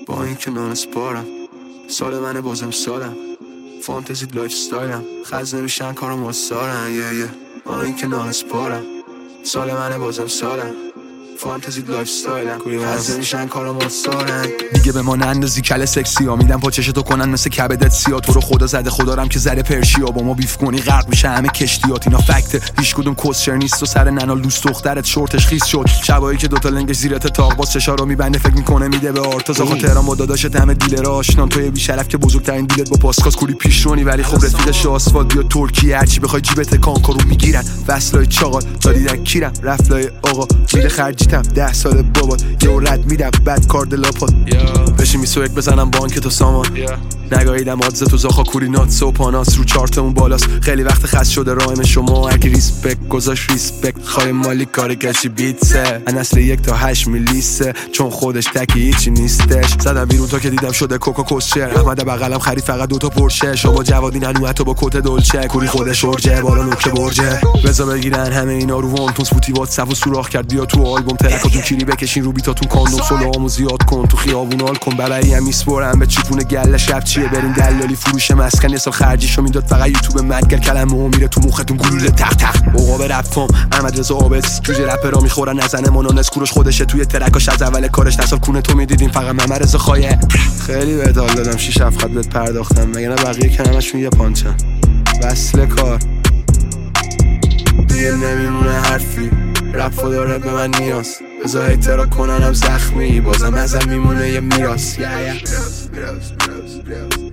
با این که نانسپارم سال منه بازم سالم فانتزی لایف ستایلم خز نمیشن کارم واسارن با این که نانسپارم سال منه بازم سالم فانتزی لایف ستایلم خز نمیشن کارم واسارن دیگه به ما نندازی کله سکسی ها میدم پاچشتو کنن مثل کبدت سیا تو رو خدا زده خدارم که زره پرشیا با ما بیف کنی غرق میشه همه کشتیات اینا فکته هیچ کدوم کسچر نیست و سر ننال دوست دخترت شورتش خیس شد شبایی که دوتا لنگش زیرت تاق باز چشا رو میبنده فکر میکنه میده به آرتاز آخه تهران با داداشت همه دیلر آشنان توی بی شرف که بزرگترین دیلت با پاسکاس کوری پیشرونی ولی خب رفیقش آسفالت بیا ترکیه هرچی بخوای جیبت کانکارو میگیرن وصلای چاقال تا دیدن کیرم رفلای آقا میره خرجیتم 10 سال بابا یه رد میدم بعد کارد لاپات بشی میسو یک بزنم بانک تو سامان نگاهیدم آدز تو زاخا کورینات سوپاناس رو چارتمون بالاست خیلی وقت خست شده رایم شما اگه ریسپکت گذاش ریسپکت خواهی مالی کار کشی بیتسه ان اصل 1 تا 8 میلیسه چون خودش تکی هیچی نیستش زدم بیرون تا که دیدم شده کوکا کسچر احمد بغلم خرید فقط 2 تا پرشه شما جوادین هنو حتی با کت دلچه کوری خودش ارجه بالا نوک برجه بزا بگیرن همه اینا رو وانتون سپوتی واتساپ و سوراخ کرد بیا تو آلبوم ترکاتون کیری بکشین رو بیتاتون کاندوم سولوامو زیاد کن تو خیابون حال کن ببری هم میسپرم به چیپون گله شب چیه بریم دلالی فروش مسکن یه سال خرجیشو میداد فقط یوتیوب مدگر کلمه میره تو مختون گلوله تق تق عقاب رپام احمد رضا عابد جوجه رپرا میخورن نزنه منونس کوروش خودشه توی ترکاش از اول کارش دسال کونه تو میدیدین فقط محمد رضا خایه خیلی بهت حال دادم 6 7 بهت پرداختم مگه نه بقیه کلمه‌شون یه پانچن وصله کار دیگه نمیمونه حرفی رپ داره به من نیاز بذار اعتراض کننم زخمی بازم ازم میمونه یه میراث